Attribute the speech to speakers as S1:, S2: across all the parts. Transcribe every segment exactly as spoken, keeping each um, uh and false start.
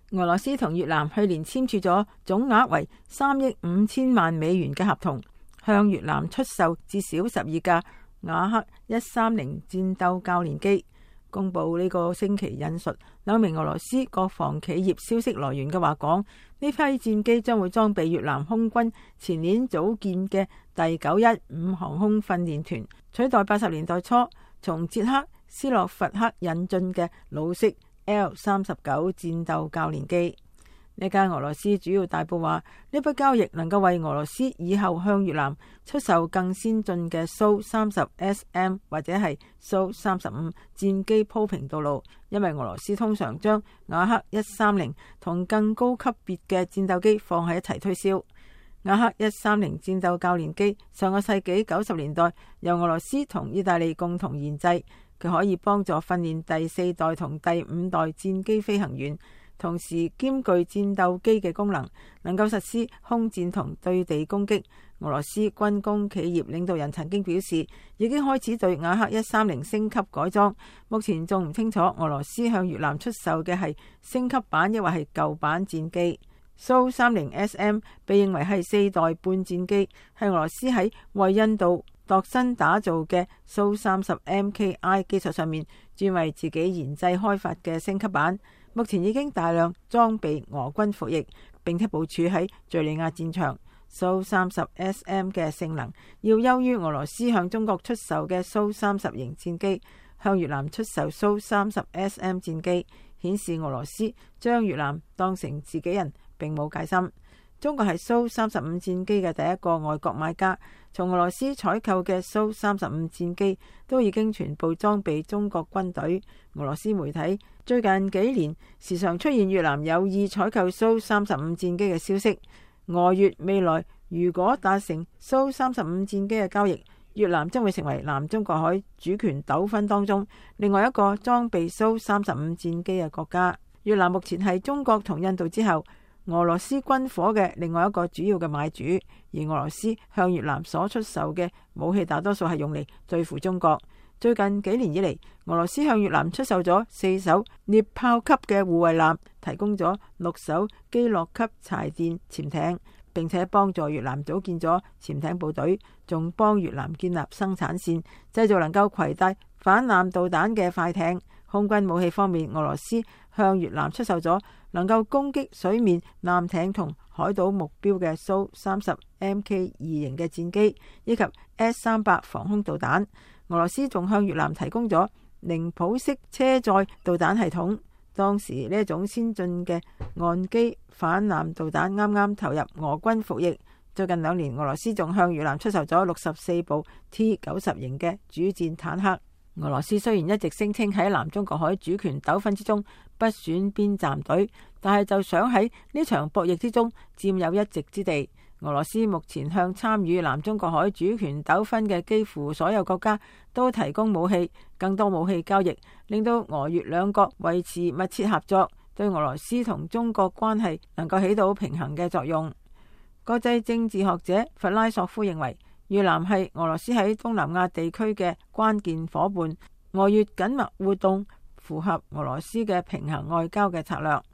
S1: 俄羅斯同越南去年簽署咗總額為三億五千萬美元嘅合同，向越南出售至少十二架雅克一三零戰鬥教練機。公布呢個星期引述兩名俄羅斯國防企業消息來源嘅話講，呢批戰機將會裝備越南空軍前年組建嘅第九一五航空訓練團，取代八十年代初從捷克斯洛伐克引進嘅老式 L 三十九戰鬥教練機。呢間俄羅斯主要大報話，呢筆交易能夠為俄羅斯以後向越南出售更先進嘅蘇三十 S M 或者係蘇三十五戰機鋪平道路，因為俄羅斯通常將雅克一三零同更高級別嘅戰鬥機放喺一齊推銷。雅克一三零戰鬥教練機上個世紀九十年代由俄羅斯同意大利共同研製，佢可以幫助訓練第四代同第五代戰機飛行員，同時兼具戰鬥機嘅功能，能夠實施空戰同對地攻擊。俄羅斯軍工企業領導人曾經表示，已經開始對雅克一三零升級改裝，目前仲唔清楚俄羅斯向越南出售嘅係升級版抑或係舊版戰機。蘇三十 S M 被認為係四代半戰機，係俄羅斯喺為印度度身打造嘅蘇三十 M K I 基礎上面專為自己研製開發嘅升級版。目前已經大量裝備俄軍服役，並且部署喺敘利亞戰場。蘇三十 S M 嘅性能要優於俄羅斯向中國出售嘅蘇三十型戰機，向越南出售蘇三十 S M 戰機，顯示俄羅斯將越南當成自己人，並冇戒心。中國係蘇三十五戰機嘅第一個外國買家，從俄羅斯採購嘅蘇三十五戰機都已經全部裝備中國軍隊。俄羅斯媒體最近幾年時常出現越南有意採購蘇三十五戰機嘅消息。俄越未來如果達成蘇三十五戰機嘅交易，越南將會成為南中國海主權糾紛當中另外一個裝備蘇三十五戰機嘅國家。越南目前係中國同印度之後俄羅斯軍火嘅另外一個主要嘅買主，而俄羅斯向越南所出售嘅武器大多數係用嚟對付中國。最近幾年以嚟，俄羅斯向越南出售咗四艘獵豹級嘅護衛艦，提供咗六艘基洛級柴電潛艇，並且幫助越南組建咗潛艇部隊，仲幫越南建立生產線，製造能夠攜帶反艦導彈嘅快艇。空軍武器方面，俄羅斯向越南出售咗能夠攻擊水面艦艇同海島目標嘅蘇三十 M K 二型嘅戰機，以及 S 三百防空導彈。俄羅斯仲向越南提供咗寧普式車載導彈系統。當時呢一種先進嘅岸基反艦導彈啱啱投入俄軍服役。最近兩年，俄羅斯仲向越南出售咗六十四部 T 九十型嘅主戰坦克。俄羅斯雖然一直聲稱喺南中國海主權糾紛之中不選邊站隊，但係就想喺呢場博弈之中佔有一席之地。俄羅斯目前向參與南中國海主權糾紛嘅幾乎所有國家都提供武器，更多武器交易令到俄越兩國維持密切合作，對俄羅斯同中國關係能夠起到平衡嘅作用。國際政治學者弗拉索夫認為，越南係俄羅斯喺東南亞地區嘅關鍵夥伴，俄越緊密活動符合俄羅斯嘅平衡外交嘅策略。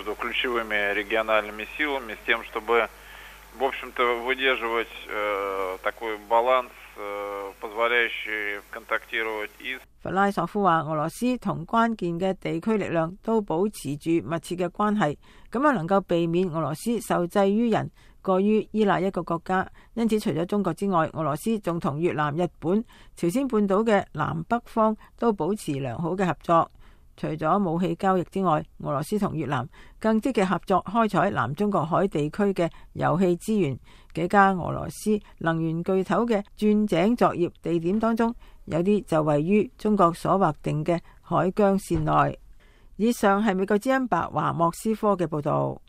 S2: в общем-то, выдерживать э, такой баланс, э, позволяющий контактировать и。
S1: 弗拉索夫話，俄羅斯同關鍵嘅地區力量都保持住密切嘅關係，咁樣能夠避免俄羅斯受制於人，過於依賴一個國家。因此，除咗中國之外，俄羅斯仲同越南、日本、朝鮮半島嘅南北方都保持良好嘅合作。除咗武器交易之外，俄羅斯同越南更積極合作開採南中國海地區嘅油氣資源。幾家俄羅斯能源巨頭嘅鑽井作業地點當中，有啲就位於中國所劃定嘅海疆線內。以上係美國之音白華莫斯科嘅報道。